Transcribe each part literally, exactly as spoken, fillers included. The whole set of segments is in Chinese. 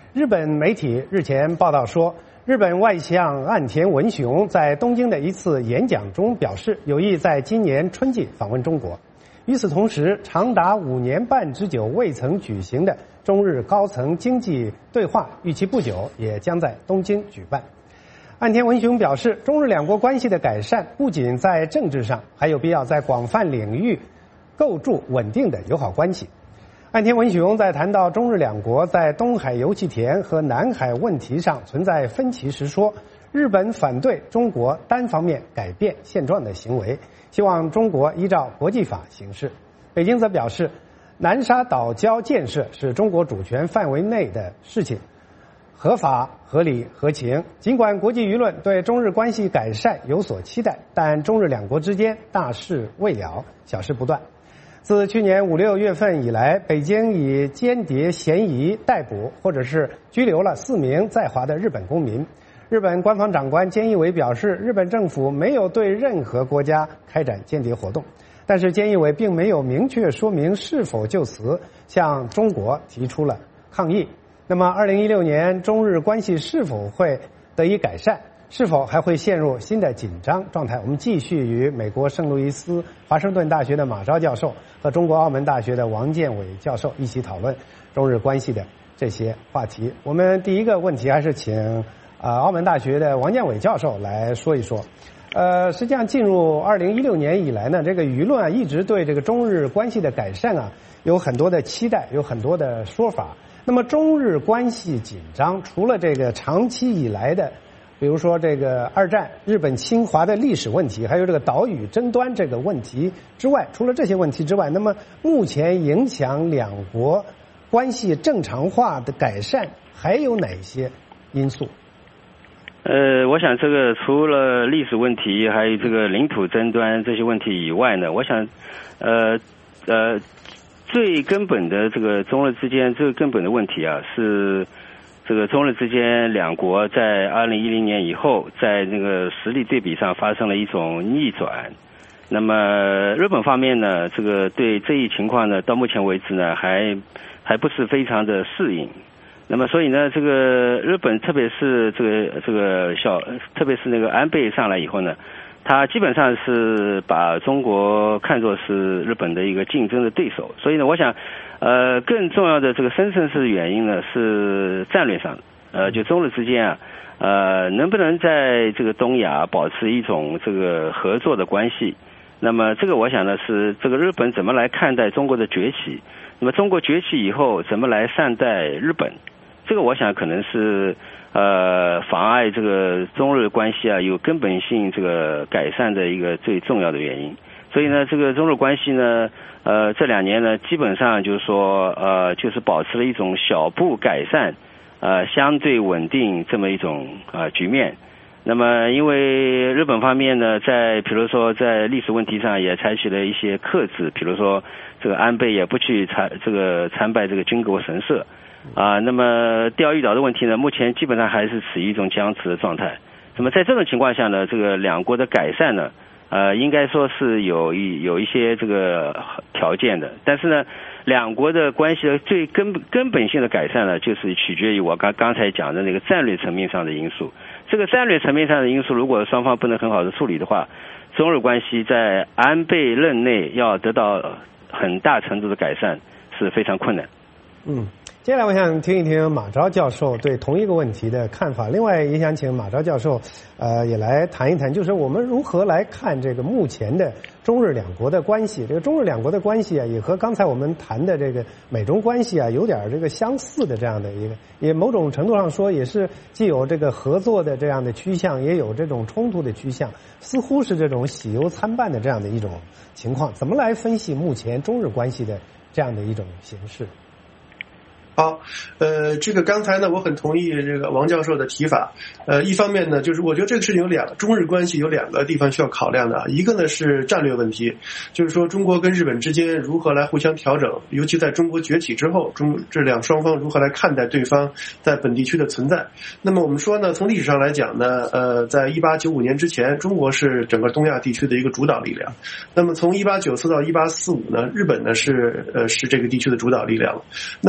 日本媒体日前报道说，日本外相岸田文雄在东京的一次演讲中表示，有意在今年春季访问中国。与此同时，长达五年半之久未曾举行的中日高层经济对话，预期不久也将在东京举办。岸田文雄表示，中日两国关系的改善不仅在政治上，还有必要在广泛领域构筑稳定的友好关系。岸田文雄在谈到中日两国在东海油气田和南海问题上存在分歧时说，日本反对中国单方面改变现状的行为，希望中国依照国际法行事。北京则表示，南沙岛礁建设是中国主权范围内的事情，合法、合理、合情。尽管国际舆论对中日关系改善有所期待，但中日两国之间大事未了，小事不断。自去年五六月份以来，北京以间谍嫌疑逮捕或者是拘留了四名在华的日本公民。日本官方长官菅义伟表示，日本政府没有对任何国家开展间谍活动，但是菅义伟并没有明确说明是否就此向中国提出了抗议。那么二零一六年中日关系是否会得以改善，是否还会陷入新的紧张状态？我们继续与美国圣路易斯华盛顿大学的马昭教授和中国澳门大学的王建伟教授一起讨论中日关系的这些话题。我们第一个问题还是请呃澳门大学的王建伟教授来说一说。呃，实际上进入二零一六年以来呢，这个舆论啊一直对这个中日关系的改善啊有很多的期待，有很多的说法。那么中日关系紧张，除了这个长期以来的比如说这个二战日本侵华的历史问题，还有这个岛屿争端这个问题之外，除了这些问题之外，那么目前影响两国关系正常化的改善还有哪些因素？ 呃，我想这个除了历史问题，还有这个领土争端这些问题以外呢，我想，呃呃，最根本的这个中日之间最根本的问题啊是。这个中日之间两国在二零一零年以后，在那个实力对比上发生了一种逆转。那么日本方面呢，这个对这一情况呢，到目前为止呢，还还不是非常的适应。那么所以呢，这个日本特别是这个这个小，特别是那个安倍上来以后呢，他基本上是把中国看作是日本的一个竞争的对手。所以呢，我想。呃，更重要的这个深层次原因呢是战略上，呃，就中日之间啊，呃，能不能在这个东亚保持一种这个合作的关系？那么这个我想呢是这个日本怎么来看待中国的崛起？那么中国崛起以后怎么来善待日本？这个我想可能是呃妨碍这个中日关系啊有根本性这个改善的一个最重要的原因。所以呢，这个中日关系呢，呃，这两年呢，基本上就是说，呃，就是保持了一种小步改善，呃，相对稳定这么一种呃局面。那么，因为日本方面呢，在比如说在历史问题上也采取了一些克制，比如说这个安倍也不去参这个参拜这个军国神社，啊、呃，那么钓鱼岛的问题呢，目前基本上还是处于一种僵持的状态。那么在这种情况下呢，这个两国的改善呢。呃，应该说是有一有一些这个条件的，但是呢，两国的关系的最根根本性的改善呢，就是取决于我刚刚才讲的那个战略层面上的因素。这个战略层面上的因素，如果双方不能很好的处理的话，中日关系在安倍任内要得到很大程度的改善是非常困难。 嗯。接下来我想听一听马昭教授对同一个问题的看法，另外也想请马昭教授呃也来谈一谈，就是我们如何来看这个目前的中日两国的关系。这个中日两国的关系啊，也和刚才我们谈的这个美中关系啊有点这个相似的这样的一个，也某种程度上说也是既有这个合作的这样的趋向，也有这种冲突的趋向，似乎是这种喜忧参半的这样的一种情况。怎么来分析目前中日关系的这样的一种形式？ 好，呃，这个刚才呢，我很同意这个王教授的提法。呃，一方面呢，就是我觉得这个事情有两个，中日关系有两个地方需要考量的啊。一个呢是战略问题，就是说中国跟日本之间如何来互相调整，尤其在中国崛起之后，中这两双方如何来看待对方在本地区的存在。那么我们说呢，从历史上来讲呢，呃，在一八九五年之前，中国是整个东亚地区的一个主导力量。那么从一八九四到一八四五呢，日本呢是呃是这个地区的主导力量。那么从一九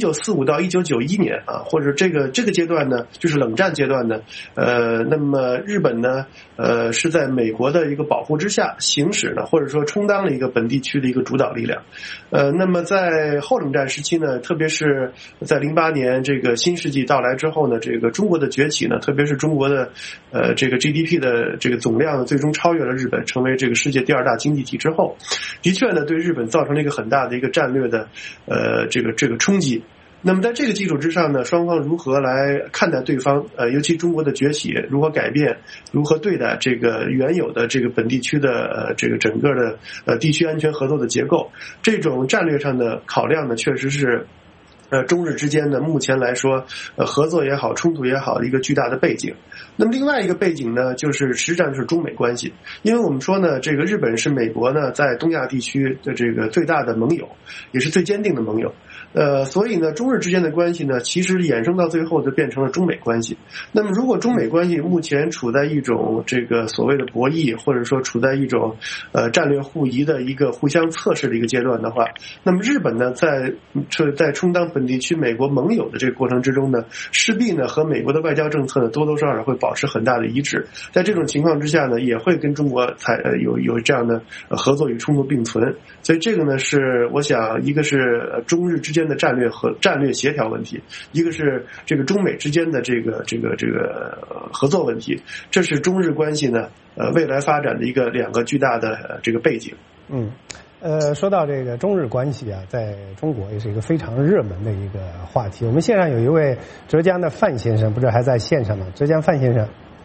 九四五到一九九一年啊，或者这个这个阶段呢，就是冷战阶段呢，呃，那么日本呢，呃，是在美国的一个保护之下行使呢，或者说充当了一个本地区的一个主导力量。呃，那么在后冷战时期呢，特别是在零八年这个新世纪到来之后呢，这个中国的崛起呢，特别是中国的呃这个 G D P 的这个总量呢，最终超越了日本，成为这个世界第二大经济体之后，的确呢，对日本造成了一个很大的一个战略的呃这个这个冲击。那么在这个基础之上呢，双方如何来看待对方？呃，尤其中国的崛起如何改变，如何对待这个原有的这个本地区的呃这个整个的呃地区安全合作的结构，这种战略上的考量呢，确实是呃中日之间呢目前来说呃合作也好，冲突也好的一个巨大的背景。那么另外一个背景呢，就是实际上就是中美关系，因为我们说呢，这个日本是美国呢在东亚地区的这个最大的盟友，也是最坚定的盟友。呃，所以呢，中日之间的关系呢，其实衍生到最后就变成了中美关系。那么，如果中美关系目前处在一种这个所谓的博弈，或者说处在一种呃战略互疑的一个互相测试的一个阶段的话，那么日本呢，在在充当本地区美国盟友的这个过程之中呢，势必呢和美国的外交政策呢多多少少会保持很大的一致。在这种情况之下呢，也会跟中国才呃有有这样的合作与冲突并存。所以这个呢是我想，一个是中日之间的战略和战略协调问题，一个是这个中美之间的这个这个这个合作问题，这是中日关系呢呃未来发展的一个两个巨大的这个背景。 嗯，呃，说到这个中日关系啊，在中国也是一个非常热门的一个话题。我们线上有一位浙江的范先生，不知道还在线上吗？浙江范先生，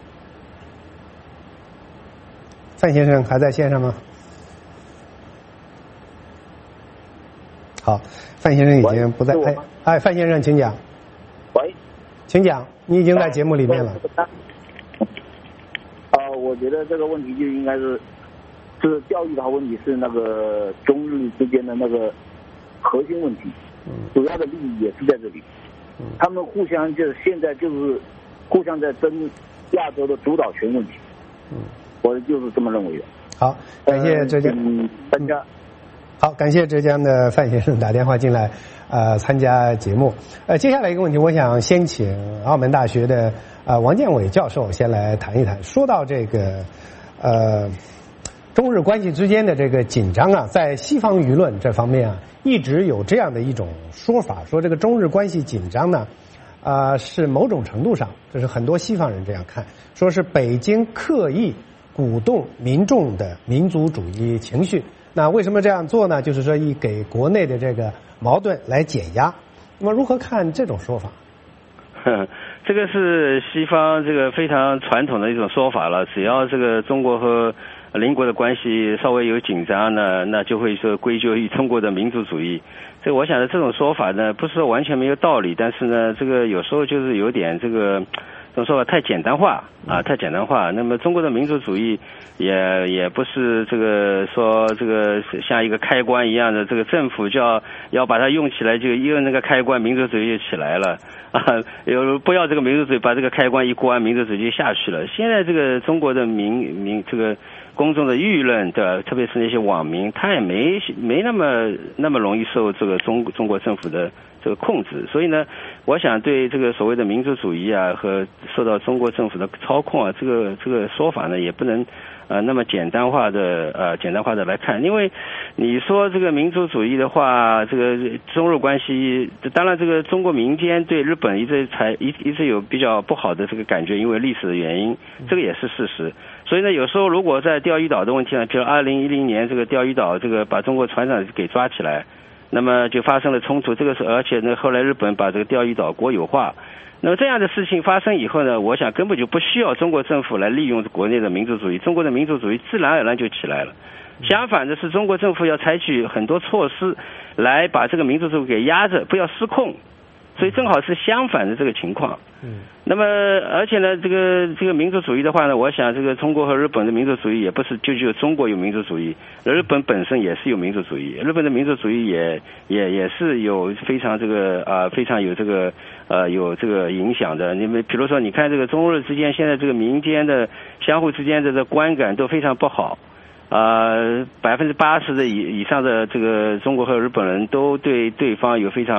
范先生还在线上吗？好，范先生已经不在。哎，哎，范先生，请讲。 喂， 请讲，你已经在节目里面了。 啊、呃，我觉得这个问题就应该是，就是教育的问题是那个中日之间的那个核心问题，嗯，主要的利益也是在这里。嗯，他们互相就是现在就是互相在争亚洲的主导权问题。嗯，我就是这么认为的。 好，感谢浙江专家。 好，感谢浙江的范先生打电话进来，呃，参加节目。呃，接下来一个问题，我想先请澳门大学的呃王建伟教授先来谈一谈。说到这个呃中日关系之间的这个紧张啊，在西方舆论这方面啊，一直有这样的一种说法，说这个中日关系紧张呢，啊、呃、是某种程度上，这是很多西方人这样看，说是北京刻意鼓动民众的民族主义情绪。那为什么这样做呢？就是说以给国内的这个矛盾来减压。那么如何看这种说法？ 这个是西方这个非常传统的一种说法了。只要这个中国和邻国的关系稍微有紧张呢，那就会说归咎于中国的民族主义。这个我想的这种说法呢，不是说完全没有道理，但是呢，这个有时候就是有点这个这种说法太简单化啊，太简单化。那么中国的民族主义也也不是这个说这个像一个开关一样的，这个政府就要要把它用起来，就一摁那个开关，民族主义就起来了啊。有不要这个民族主义，把这个开关一关，民族主义就下去了。现在这个中国的民民这个公众的舆论的，特别是那些网民，他也没没那么那么容易受这个中中国政府的这个控制，所以呢，我想对这个所谓的民族主义啊和受到中国政府的操控啊，这个这个说法呢，也不能呃那么简单化的呃简单化的来看，因为你说这个民族主义的话，这个中日关系，当然这个中国民间对日本一直才一一直有比较不好的这个感觉，因为历史的原因，这个也是事实。所以呢，有时候如果在钓鱼岛的问题呢，比如二零一零年这个钓鱼岛这个把中国船长给抓起来，那么就发生了冲突。这个是而且呢，后来日本把这个钓鱼岛国有化。那么这样的事情发生以后呢，我想根本就不需要中国政府来利用国内的民族主义，中国的民族主义自然而然就起来了。相反的是，中国政府要采取很多措施来把这个民族主义给压着，不要失控。所以正好是相反的这个情况。嗯，那么而且呢，这个这个民族主义的话呢，我想这个中国和日本的民族主义也不是就只有中国有民族主义，日本本身也是有民族主义，日本的民族主义也也也是有非常这个啊、呃、非常有这个呃有这个影响的。你们比如说，你看这个中日之间现在这个民间的相互之间的这个观感都非常不好。呃，百分之八十的以以上的这个中国和日本人都对对方有非常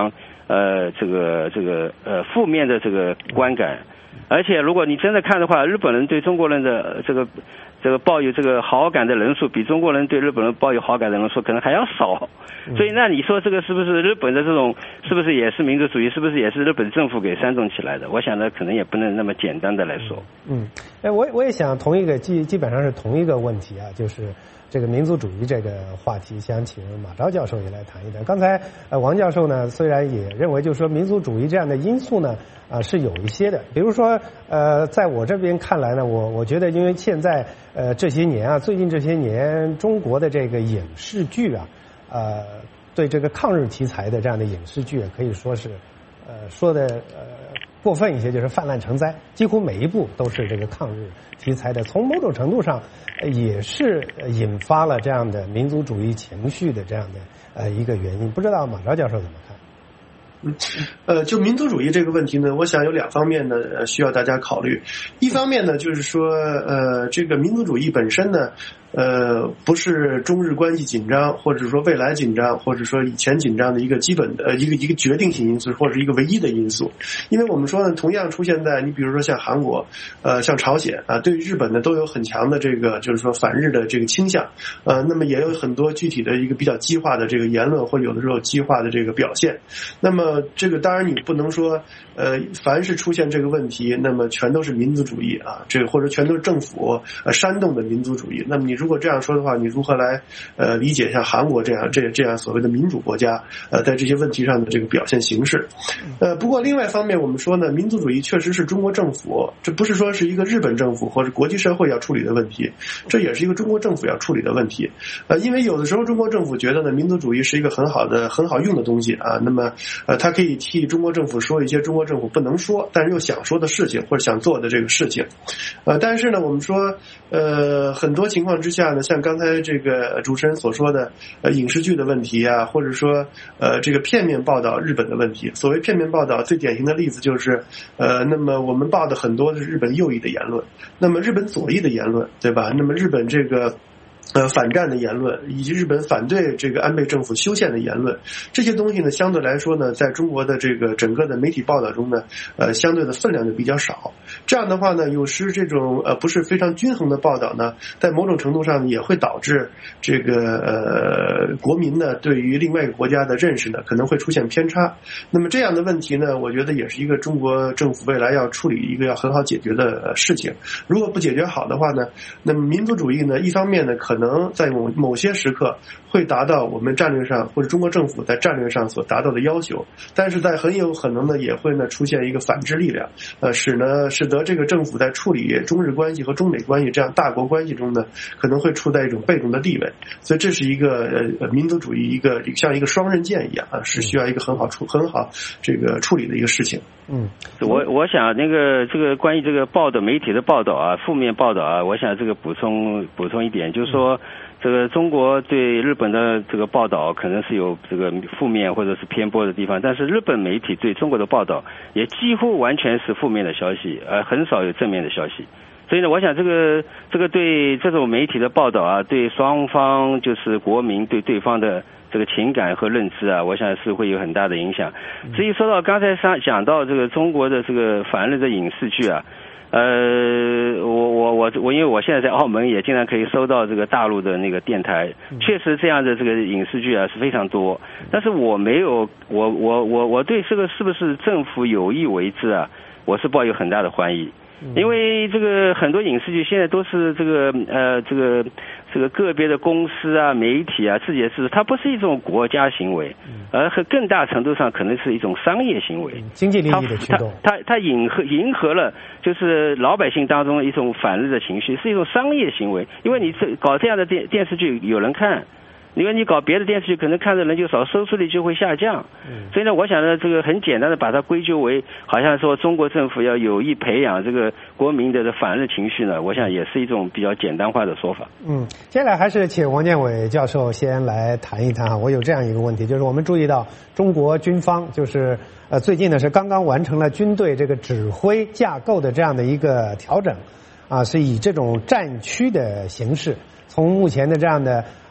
呃这个这个呃负面的这个观感。而且如果你真的看的话，日本人对中国人的这个这个抱有这个好感的人数，比中国人对日本人抱有好感的人数可能还要少。所以那你说这个是不是日本的这种是不是也是民族主义？是不是也是日本政府给煽动起来的？我想呢，可能也不能那么简单的来说。 嗯，哎，我我也想同一个基基本上是同一个问题啊，就是这个民族主义这个话题，想请马昭教授也来谈一谈。刚才呃王教授呢，虽然也认为就是说民族主义这样的因素呢啊、呃、是有一些的，比如说呃在我这边看来呢，我我觉得因为现在呃这些年啊，最近这些年中国的这个影视剧啊。呃，对这个抗日题材的这样的影视剧，可以说是，呃，说的呃过分一些，就是泛滥成灾，几乎每一部都是这个抗日题材的。从某种程度上，呃、也是引发了这样的民族主义情绪的这样的呃一个原因。不知道马昭教授怎么看？ 嗯，呃，就民族主义这个问题呢，我想有两方面呢，呃，需要大家考虑。一方面呢，就是说，呃，这个民族主义本身呢。呃，不是中日关系紧张，或者说未来紧张，或者说以前紧张的一个基本的呃一个一个决定性因素，或者是一个唯一的因素。因为我们说呢，同样出现在你比如说像韩国，呃，像朝鲜啊，对于日本呢都有很强的这个就是说反日的这个倾向，呃，那么也有很多具体的一个比较激化的这个言论，或者有的时候激化的这个表现。那么这个当然你不能说，呃，凡是出现这个问题，那么全都是民族主义啊，这个或者全都是政府呃煽动的民族主义。那么你如果这样说的话，你如何来呃理解像韩国这样这这样所谓的民主国家呃在这些问题上的这个表现形式？呃，不过另外一方面我们说呢，民族主义确实是中国政府，这不是说是一个日本政府或者国际社会要处理的问题，这也是一个中国政府要处理的问题。呃，因为有的时候中国政府觉得呢，民族主义是一个很好的很好用的东西啊，那么呃，它可以替中国政府说一些中国政府不能说但是又想说的事情或者想做的这个事情。呃，但是呢，我们说呃很多情况之下呢，像刚才这个主持人所说的呃影视剧的问题啊，或者说呃这个片面报道日本的问题。所谓片面报道，最典型的例子就是呃那么我们报的很多是日本右翼的言论，那么日本左翼的言论，对吧？那么日本这个呃，反战的言论，以及日本反对这个安倍政府修宪的言论，这些东西呢，相对来说呢，在中国的这个整个的媒体报道中呢，呃，相对的分量就比较少。这样的话呢，有时这种呃不是非常均衡的报道呢，在某种程度上也会导致这个呃国民呢对于另外一个国家的认识呢可能会出现偏差。那么这样的问题呢，我觉得也是一个中国政府未来要处理一个要很好解决的事情。如果不解决好的话呢，那么民族主义呢，一方面呢可能可能在某某些时刻会达到我们战略上或者中国政府在战略上所达到的要求，但是在很有可能呢也会呢出现一个反制力量，呃，使呢使得这个政府在处理中日关系和中美关系这样大国关系中呢，可能会处在一种被动的地位。所以这是一个呃民族主义一个像一个双刃剑一样啊，是需要一个很好处很好这个处理的一个事情。 嗯，我我想那个这个关于这个报道媒体的报道啊，负面报道啊，我想这个补充补充一点，就是说这个中国对日本的这个报道可能是有这个负面或者是偏颇的地方，但是日本媒体对中国的报道也几乎完全是负面的消息，呃，很少有正面的消息。所以呢，我想这个这个对这种媒体的报道啊，对双方就是国民对对方的这个情感和认知啊，我想是会有很大的影响。至于说到刚才上讲到这个中国的这个反日的影视剧啊，呃，我我我我因为我现在在澳门也经常可以收到这个大陆的那个电台，确实这样的这个影视剧啊是非常多，但是我没有我我我我对这个是不是政府有意为之啊，我是抱有很大的怀疑。因为这个很多影视剧现在都是这个呃这个这个个别的公司啊媒体啊自己的事，它不是一种国家行为，而和更大程度上可能是一种商业行为， 经济利益的驱动。 它它它迎合迎合了就是老百姓当中一种反日的情绪，是一种商业行为。因为你这搞这样的电电视剧有人看。因为你搞别的电视剧，可能看的人就少，收视率就会下降。嗯，所以呢，我想呢，这个很简单的把它归咎为，好像说中国政府要有意培养这个国民的反日情绪呢，我想也是一种比较简单化的说法。 嗯，接下来还是请王建伟教授先来谈一谈啊。我有这样一个问题，就是我们注意到中国军方就是呃最近呢是刚刚完成了军队这个指挥架构的这样的一个调整，啊，是以这种战区的形式，从目前的这样的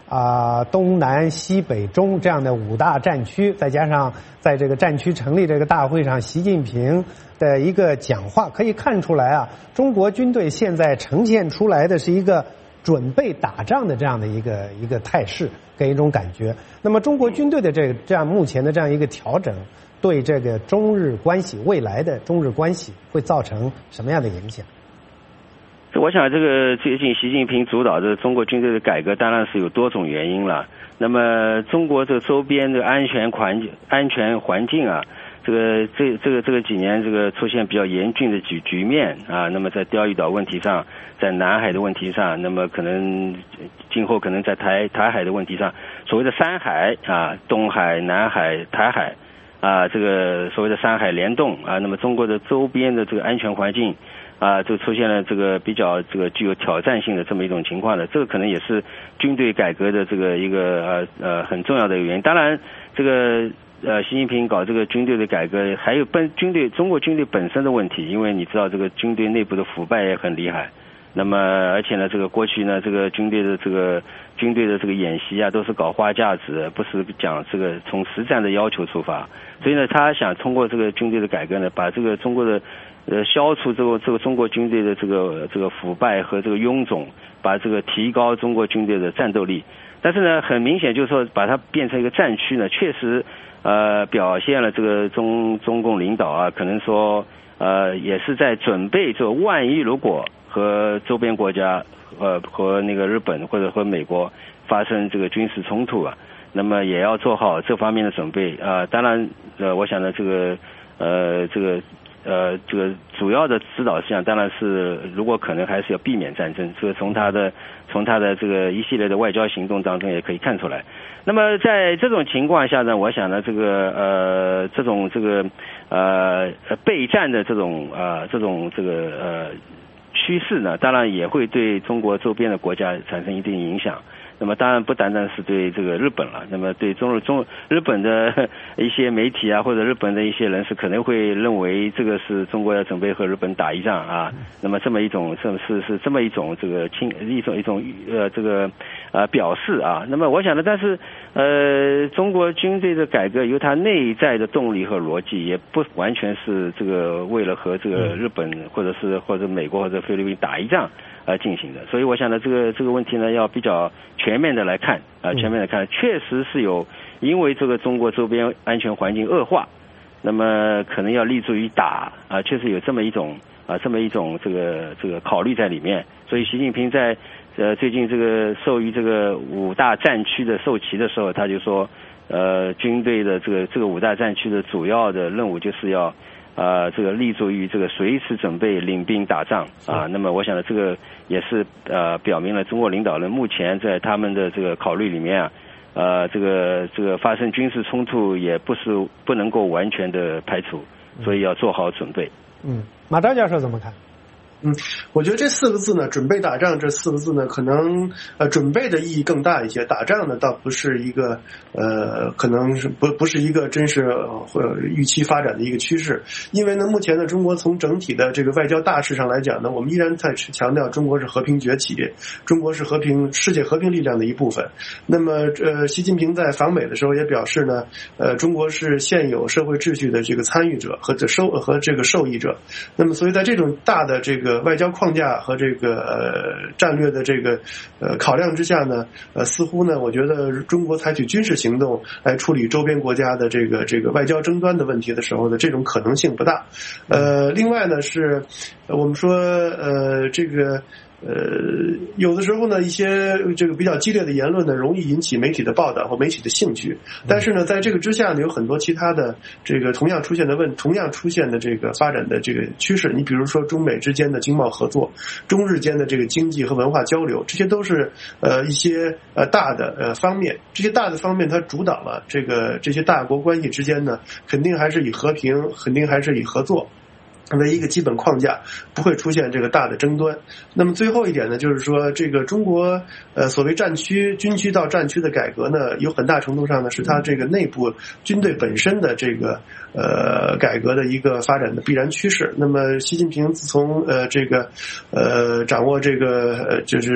啊、呃、东南西北中这样的五大战区，再加上在这个战区成立这个大会上，习近平的一个讲话，可以看出来啊，中国军队现在呈现出来的是一个准备打仗的这样的一个一个态势，给一种感觉。那么中国军队的这个这样目前的这样一个调整，对这个中日关系未来的中日关系会造成什么样的影响？ 我想这个最近习近平主导的中国军队的改革当然是有多种原因了。那么中国这个周边的安全环境安全环境啊，这个这这个这个几年这个出现比较严峻的局局面啊，那么在钓鱼岛问题上，在南海的问题上，那么可能今后可能在台台海的问题上，所谓的三海啊，东海、南海、台海啊，这个所谓的三海联动啊，那么中国的周边的这个安全环境啊，就出现了这个比较这个具有挑战性的这么一种情况的，这个可能也是军队改革的这个一个呃呃很重要的原因。当然，这个呃习近平搞这个军队的改革，还有本军队中国军队本身的问题，因为你知道这个军队内部的腐败也很厉害。那么而且呢，这个过去呢，这个军队的这个军队的这个演习啊，都是搞花架子，不是讲这个从实战的要求出发。所以呢，他想通过这个军队的改革呢，把这个中国的呃消除这个这个中国军队的这个这个腐败和这个臃肿，把这个提高中国军队的战斗力。但是呢，很明显就是说把它变成一个战区呢，确实呃表现了这个中中共领导啊，可能说呃也是在准备这万一如果和周边国家呃和那个日本或者和美国发生这个军事冲突啊，那么也要做好这方面的准备啊、呃。当然呃我想呢这个呃这个呃这个主要的指导事项当然是如果可能还是要避免战争，这个从他的从他的这个一系列的外交行动当中也可以看出来。那么在这种情况下呢，我想呢这个呃这种这个呃备战的这种呃这种这个呃趋势呢，当然也会对中国周边的国家产生一定影响。那么当然不单单是对这个日本了，那么对中日中日本的一些媒体啊，或者日本的一些人士可能会认为这个是中国要准备和日本打一仗啊。那么这么一种是是是这么一种这个轻一种一种呃这个呃表示啊。那么我想呢，但是呃中国军队的改革有它内在的动力和逻辑，也不完全是这个为了和这个日本或者是或者美国或者菲律宾打一仗而进行的。所以我想呢，这个这个问题呢要比较全面的来看啊、呃，全面的看，确实是有因为这个中国周边安全环境恶化，那么可能要立足于打啊、呃，确实有这么一种啊、呃、这么一种这个这个考虑在里面。所以习近平在呃最近这个授予这个五大战区的授旗的时候，他就说呃军队的这个这个五大战区的主要的任务就是要啊、呃，这个立足于这个随时准备领兵打仗啊。那么我想呢，这个也是呃表明了中国领导人目前在他们的这个考虑里面啊，呃，这个这个发生军事冲突也不是不能够完全的排除，所以要做好准备。 嗯，马昭教授怎么看？ 嗯，我觉得这四个字呢，准备打仗这四个字呢，可能呃准备的意义更大一些，打仗呢倒不是一个呃可能是不不是一个真是呃预期发展的一个趋势。因为呢，目前呢中国从整体的这个外交大势上来讲呢，我们依然在强调中国是和平崛起，中国是和平世界和平力量的一部分。那么呃习近平在访美的时候也表示呢，呃中国是现有社会秩序的这个参与者和这受和这个受益者。那么所以在这种大的这个外交框架和这个呃战略的这个呃考量之下呢，呃似乎呢，我觉得中国采取军事行动来处理周边国家的这个这个外交争端的问题的时候呢，这种可能性不大。呃，另外呢是我们说呃这个。呃，有的时候呢，一些这个比较激烈的言论呢，容易引起媒体的报道和媒体的兴趣。但是呢，在这个之下呢，有很多其他的这个同样出现的问，同样出现的这个发展的这个趋势。你比如说中美之间的经贸合作，中日间的这个经济和文化交流，这些都是呃一些呃大的呃方面。这些大的方面，它主导了这个这些大国关系之间呢，肯定还是以和平，肯定还是以合作为一个基本框架，不会出现这个大的争端。那么最后一点呢，就是说这个中国呃所谓战区军区到战区的改革呢，有很大程度上呢是它这个内部军队本身的这个呃改革的一个发展的必然趋势。那么习近平自从呃这个呃掌握这个呃就是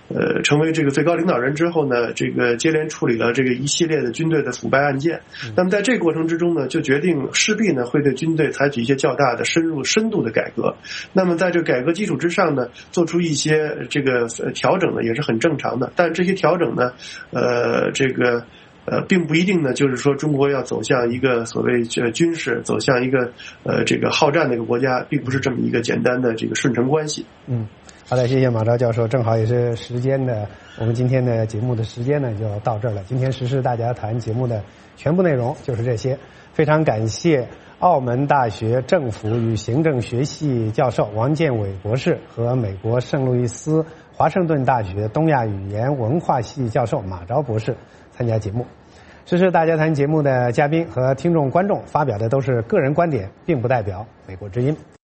呃成为这个最高领导人之后呢，这个接连处理了这个一系列的军队的腐败案件。那么在这个过程之中呢，就决定势必呢会对军队采取一些较大的深入深度的改革。那么在这个改革基础之上呢，做出一些这个调整呢，也是很正常的。但这些调整呢，呃，这个。呃，并不一定呢，就是说中国要走向一个所谓呃军事，走向一个呃这个好战的一个国家，并不是这么一个简单的这个顺承关系。 嗯，好的，谢谢马昭教授，正好也是时间的，我们今天的节目的时间呢就到这儿了。今天时事大家谈节目的全部内容就是这些，非常感谢澳门大学政府与行政学系教授王建伟博士和美国圣路易斯华盛顿大学东亚语言文化系教授马昭博士参加节目。时事大家谈节目的嘉宾和听众观众发表的都是个人观点，并不代表美国之音。